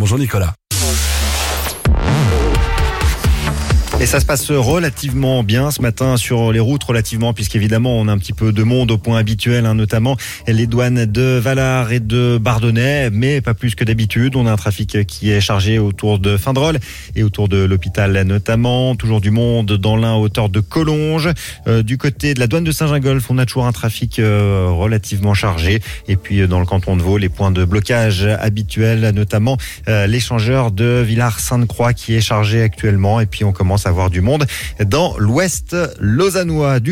Bonjour Nicolas. Et ça se passe relativement bien ce matin sur les routes, puisqu'évidemment on a un petit peu de monde au point habituel, notamment les douanes de Valard et de Bardonnay, mais pas plus que d'habitude. On a un trafic qui est chargé autour de Findrol et autour de l'hôpital notamment. Toujours du monde dans l'Ain à hauteur de Collonges. Du côté de la douane de Saint-Gingolph, on a toujours un trafic relativement chargé. Et puis dans le canton de Vaud, les points de blocage habituels, notamment l'échangeur de Villars-Sainte-Croix qui est chargé actuellement. Et puis on commence à voir du monde dans l'ouest lausannois.